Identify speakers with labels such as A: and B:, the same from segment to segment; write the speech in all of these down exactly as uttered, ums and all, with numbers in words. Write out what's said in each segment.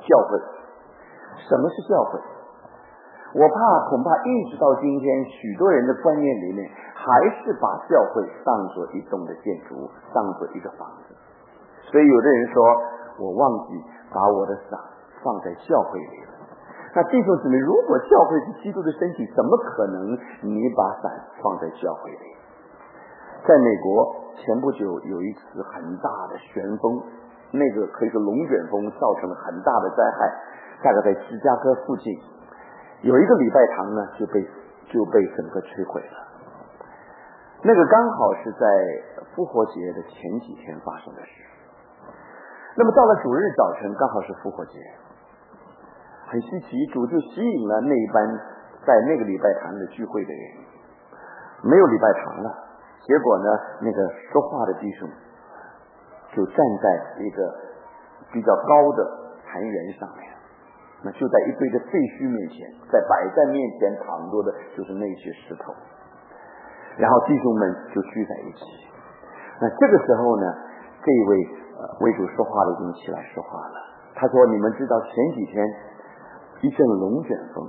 A: 教会。什么是教会？我怕恐怕一直到今天，许多人的观念里面还是把教会当作一栋的建筑，当作一个房子。所以有的人说，我忘记把我的伞放在教会里了。那弟兄姊妹，如果教会是基督的身体，怎么可能你把伞放在教会里？在美国前不久有一次很大的旋风，那个可以说龙卷风造成了很大的灾害，大概在芝加哥附近有一个礼拜堂呢就被就被整个摧毁了。那个刚好是在复活节的前几天发生的事。那么到了主日早晨，刚好是复活节，很稀奇，主就吸引了那一班在那个礼拜堂的聚会的人。没有礼拜堂了，结果呢，那个说话的弟兄就站在一个比较高的坛园上面，那就在一堆的废墟面前，在摆在面前躺着的就是那些石头，然后弟兄们就聚在一起。那这个时候呢，这一位呃为主说话的人起来说话了，他说：“你们知道前几天一阵龙卷风，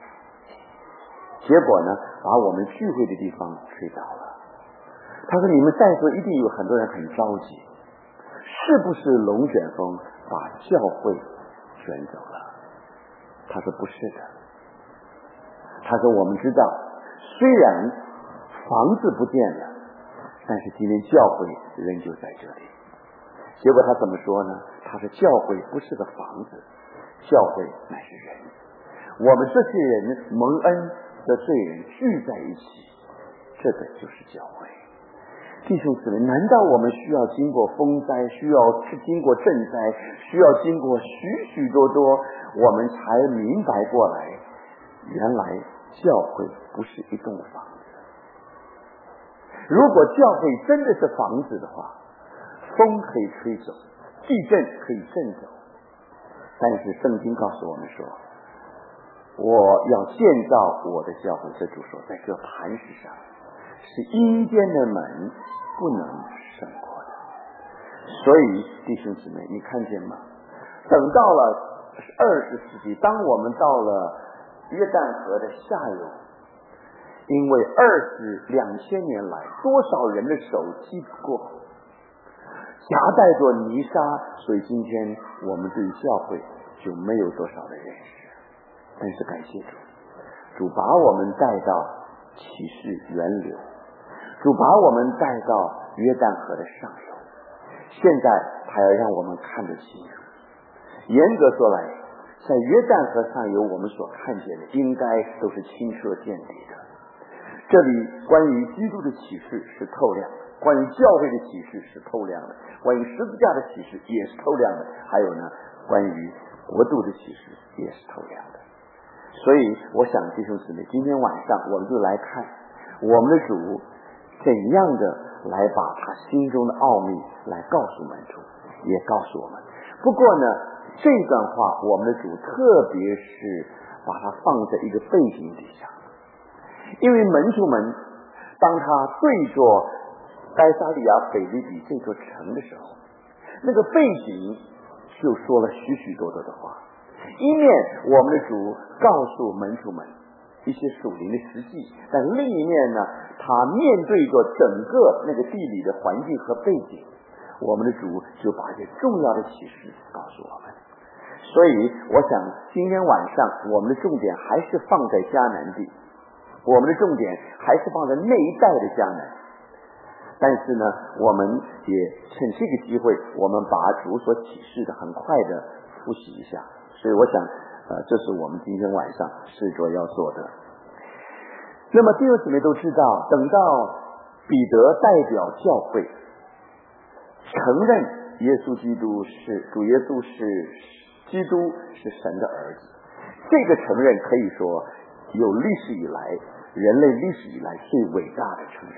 A: 结果呢把我们聚会的地方吹倒了。他说你们在座一定有很多人很着急，是不是龙卷风把教会卷走了？”他说不是的。他说我们知道，虽然房子不见了，但是今天教会仍旧在这里。结果他怎么说呢？他说教会不是个房子，教会乃是人，我们这些人蒙恩的罪人聚在一起，这个就是教会。弟兄姊妹，难道我们需要经过风灾，需要经过震灾，需要经过许许多多，我们才明白过来，原来教会不是一栋房子。如果教会真的是房子的话，风可以吹走，地震可以震走，但是圣经告诉我们说，我要建造我的教会，这主说在这磐石上是阴间的门不能胜过的。所以弟兄姊妹，你看见吗？等到了二十世纪，当我们到了约旦河的下游，因为二十两千年来多少人的手击不过，夹带着泥沙，所以今天我们对教会就没有多少的认识。但是感谢主，主把我们带到启示源流，主把我们带到约旦河的上游，现在他要让我们看得清楚。严格说来，在约旦河上游我们所看见的应该都是清澈见底的。这里关于基督的启示是透亮的，关于教会的启示是透亮的，关于十字架的启示也是透亮的，还有呢，关于国度的启示也是透亮的。所以我想弟兄姊妹，今天晚上我们就来看我们的主怎样的来把他心中的奥秘来告诉门徒，也告诉我们。不过呢，这段话我们的主特别是把它放在一个背景底下，因为门徒们当他对着该撒利亚腓立比这座城的时候，那个背景就说了许许多多的话。一面我们的主告诉门徒们一些属灵的实际，但另一面呢，他面对着整个那个地理的环境和背景，我们的主就把这重要的启示告诉我们。所以我想今天晚上我们的重点还是放在迦南地，我们的重点还是放在那一带的迦南。但是呢，我们也趁这个机会，我们把主所启示的很快的复习一下。所以我想呃，这是我们今天晚上试着要做的。那么弟兄姊妹都知道，等到彼得代表教会承认耶稣基督是主，耶稣是基督是神的儿子，这个承认可以说有历史以来人类历史以来最伟大的承认。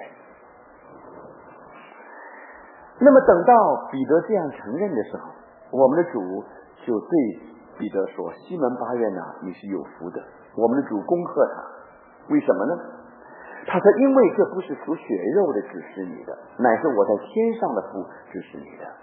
A: 那么等到彼得这样承认的时候，我们的主就对彼得说：“西门巴约拿，你是有福的。”我们的主恭贺他，为什么呢？他说：“因为这不是属血肉的指示你的，乃是我在天上的父指示你的。”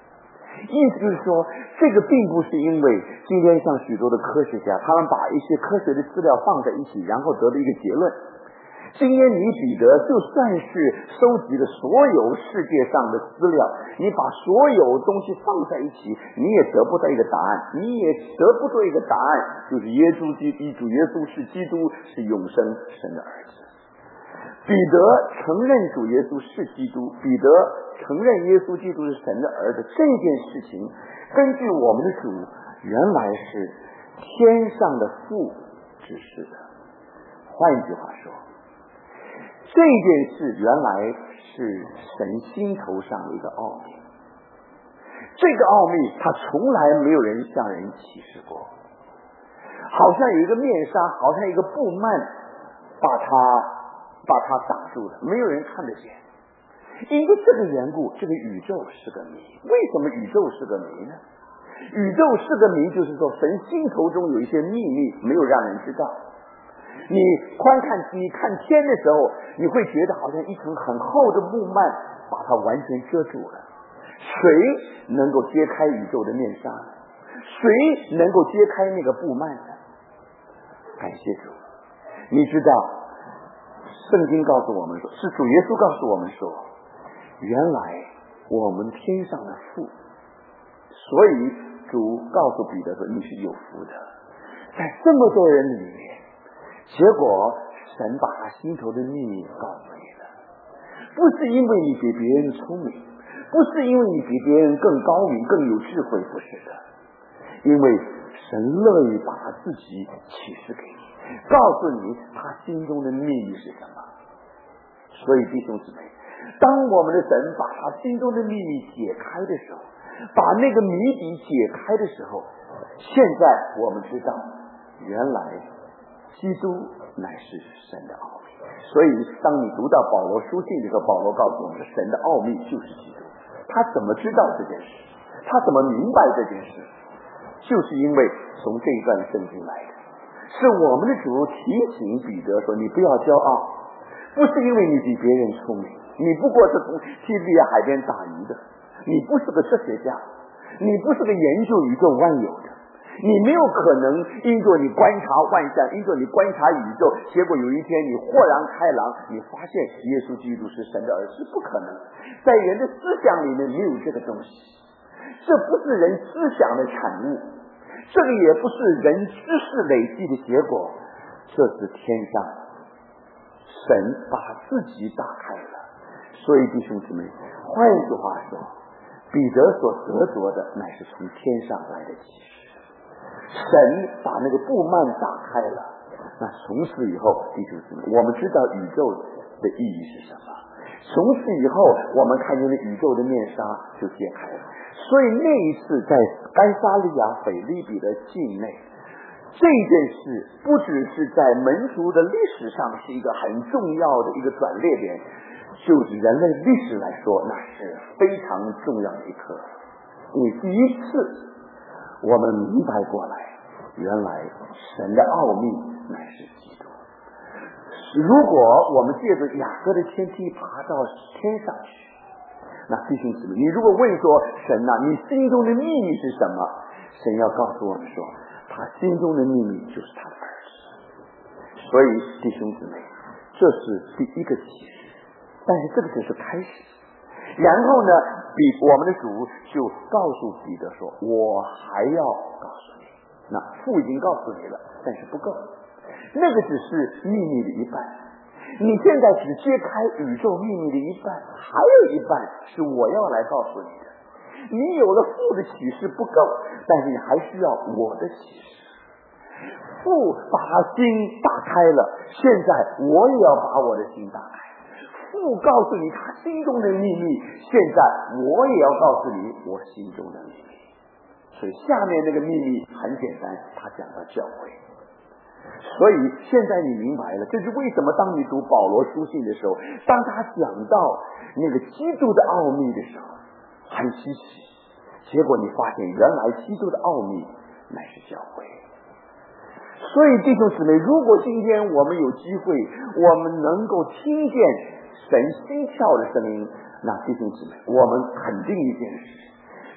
A: 意思就是说，这个并不是因为今天像许多的科学家，他们把一些科学的资料放在一起，然后得了一个结论。今天你彼得就算是收集了所有世界上的资料，你把所有东西放在一起，你也得不到一个答案，你也得不到一个答案，就是耶稣基督，主耶稣是基督，是永生神的儿子。彼得承认主耶稣是基督，彼得承认耶稣基督是神的儿子，这件事情根据我们的主原来是天上的父指示的。换一句话说，这件事原来是神心头上的一个奥秘，这个奥秘他从来没有人向人启示过，好像有一个面纱，好像一个布幔把它把它挡住了，没有人看得见。因为这个缘故，这个宇宙是个谜。为什么宇宙是个谜呢？宇宙是个谜，就是说神心头中有一些秘密没有让人知道。你观看你看天的时候，你会觉得好像一层很厚的幕幔把它完全遮住了。谁能够揭开宇宙的面纱？谁能够揭开那个布幔呢？感谢主。你知道圣经告诉我们说，是主耶稣告诉我们说，原来我们天上的父，所以主告诉彼得说，你是有福的。在这么多人里面，结果神把他心头的秘密告诉你了，不是因为你比别人聪明，不是因为你比别人更高明更有智慧，不是的，因为神乐意把他自己启示给你，告诉你他心中的秘密是什么。所以弟兄姊妹，当我们的神把他心中的秘密解开的时候，把那个谜底解开的时候，现在我们知道原来基督乃是神的奥秘。所以当你读到保罗书信的时候，保罗告诉我们，神的奥秘就是基督。他怎么知道这件事？他怎么明白这件事？就是因为从这一段圣经来的，是我们的主提醒彼得说，你不要骄傲，不是因为你比别人聪明，你不过是从西比亚海边打鱼的，你不是个科学家，你不是个研究宇宙万有的，你没有可能因着你观察万象，因着你观察宇宙，结果有一天你豁然开朗，你发现耶稣基督是神的儿子，不可能。在人的思想里面没有这个东西，这不是人思想的产物，这个也不是人知识累积的结果，这是天上神把自己打开了。所以弟兄姊妹，换一句话说，彼得所得着的乃是从天上来的启示，神把那个布幔打开了。那从此以后，弟兄姊妹，我们知道宇宙的意义是什么，从此以后我们看见了宇宙的面纱就揭开了。所以那一次在该撒利亚腓立比的境内，这件事不只是在门徒的历史上是一个很重要的一个转捩点，就是人类历史来说，那是非常重要的一刻。因为第一次我们明白过来，原来神的奥秘乃是基督。如果我们借着雅各的天梯爬到天上去，那弟兄姊妹，你如果问说，神啊，你心中的秘密是什么？神要告诉我们说，他心中的秘密就是他的儿子。所以弟兄姊妹，这是第一个启示，但是这个只是开始。然后呢，比我们的主就告诉彼得说，我还要告诉你，那父已经告诉你了，但是不够，那个只是秘密的一半，你现在只揭开宇宙秘密的一半，还有一半是我要来告诉你的。你有了父的启示不够，但是你还需要我的启示。父把他心打开了，现在我也要把我的心打开。父告诉你他心中的秘密，现在我也要告诉你我心中的秘密。所以下面那个秘密很简单，他讲到教会。所以现在你明白了，这是为什么当你读保罗书信的时候，当他讲到那个基督的奥秘的时候，很稀奇，结果你发现原来基督的奥秘乃是教会。所以弟兄姊妹，如果今天我们有机会，我们能够听见神心跳的声音，那弟兄姊妹，我们肯定一件事，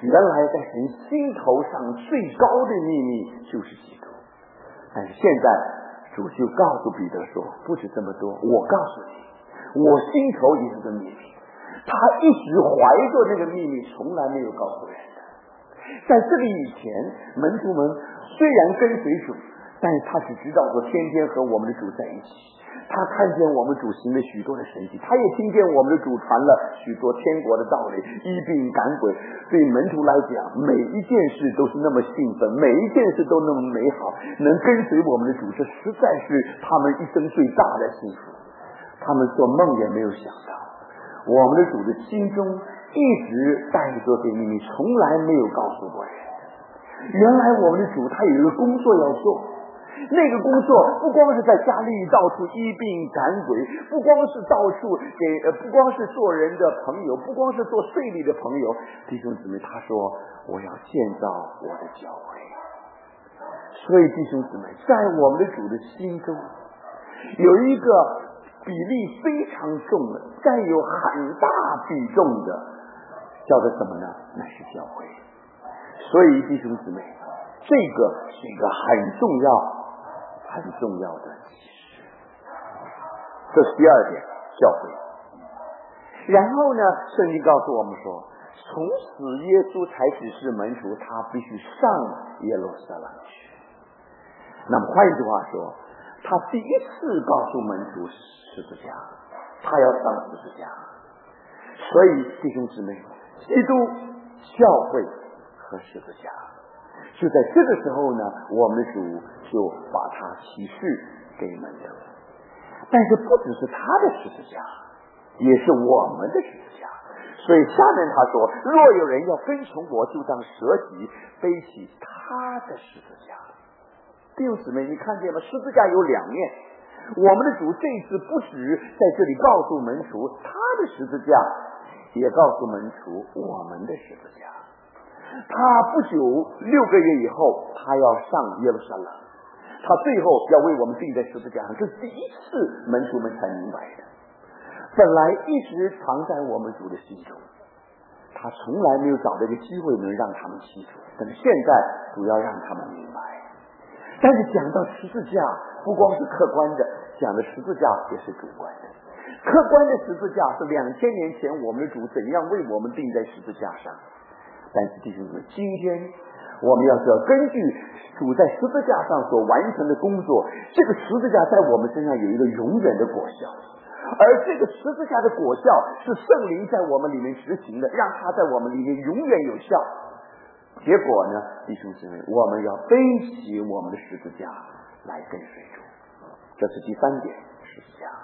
A: 原来在神心头上最高的秘密就是基督。但是现在主就告诉彼得说，不止这么多，我告诉你，我心头也有个秘密。他一直怀着这个秘密，从来没有告诉人的。在这个以前，门徒们虽然跟随主，但是他只知道说天天和我们的主在一起，他看见我们主行了许多的神迹，他也听见我们的主传了许多天国的道理，医病赶鬼。对门徒来讲，每一件事都是那么兴奋，每一件事都那么美好，能跟随我们的主，这实在是他们一生最大的幸福。他们做梦也没有想到，我们的主的心中一直带着这秘密，从来没有告诉过人。原来我们的主他有一个工作要做，那个工作不光是在家里到处医病赶鬼，不光是到处给呃，不光是做人的朋友，不光是做税吏的朋友。弟兄姊妹，他说我要建造我的教会。所以弟兄姊妹，在我们的主的心中有一个比例非常重的，占有很大比重的，叫做什么呢？那是教会。所以弟兄姊妹，这个是一个很重要很重要的启示。这是第二点，教会。然后呢，圣经告诉我们说，从此耶稣才指示门徒，他必须上耶路撒冷去。那么换一句话说，他第一次告诉门徒十字架，他要上十字架。所以弟兄姊妹，基督、教会和十字架，就在这个时候呢，我们的主就把它启示给门徒。但是不只是他的十字架，也是我们的十字架。所以下面他说，若有人要跟从我，就当舍己，背起他的十字架。弟兄姊妹，你看见吗？十字架有两面。我们的主这次不止在这里告诉门徒他的十字架，也告诉门徒我们的十字架。他不久六个月以后，他要上耶路撒冷，他最后要为我们钉在十字架上。这是第一次门徒们才明白的。本来一直藏在我们主的心中，他从来没有找到一个机会能让他们清楚，但是现在主要让他们明白。但是讲到十字架，不光是客观的，讲的十字架也是主观的。客观的十字架是两千年前我们的主怎样为我们钉在十字架上，但是弟兄们，今天我们要知道，根据主在十字架上所完成的工作，这个十字架在我们身上有一个永远的果效，而这个十字架的果效是圣灵在我们里面执行的，让它在我们里面永远有效。结果呢，弟兄姊妹，我们要背起我们的十字架来跟随主。这是第三点，十字架。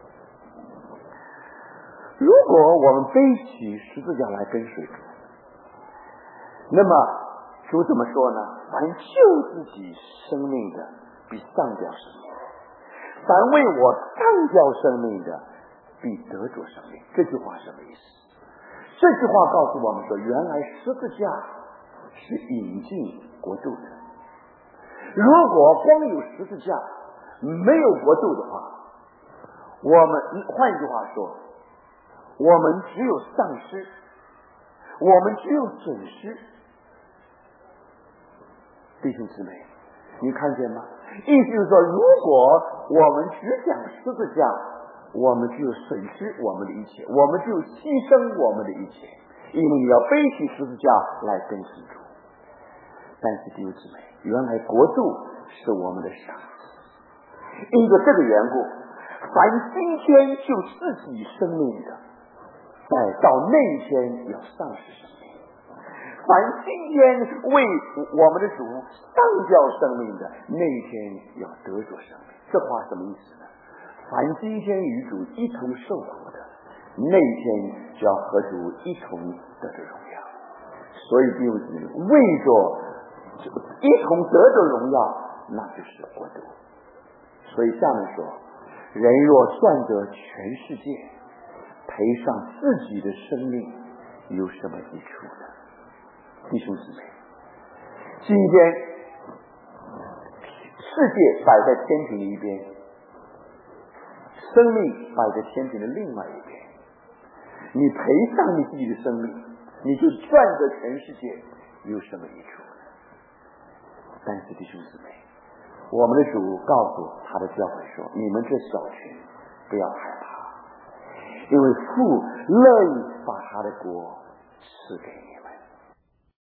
A: 如果我们背起十字架来跟随主，那么主怎么说呢？凡救自己生命的，必丧掉生命；凡为我丧掉生命的，必得着生命。这句话什么意思？这句话告诉我们说，原来十字架是引进国度的。如果光有十字架没有国度的话，我们换一句话说，我们只有丧失，我们只有损失。弟兄姊妹，你看见吗？意思是说，如果我们只讲十字架，我们只有损失我们的一切，我们只有牺牲我们的一切，因为你要背起十字架来跟随主。但是弟兄姊妹，原来国度是我们的赏赐，因着这个缘故，凡今天就自己生命的，在到那一天要丧失生命；凡今天为我们的主丧掉生命的，那一天要得着生命。这话什么意思呢？凡今天与主一同受苦的，那一天就要和主一同得着荣耀。所以弟兄姊妹，为着一同得着荣耀，那就是国度。所以下面说，人若赚得全世界，赔上自己的生命，有什么益处呢？弟兄姊妹，今天世界摆在天平的一边，生命摆在天平的另外一边。你赔上你自己的生命， 你就赚得全世界，有什么益处呢？但是弟兄姊妹，我们的主告诉他的教会说，你们这小群不要害怕，因为父乐意把他的国赐给你。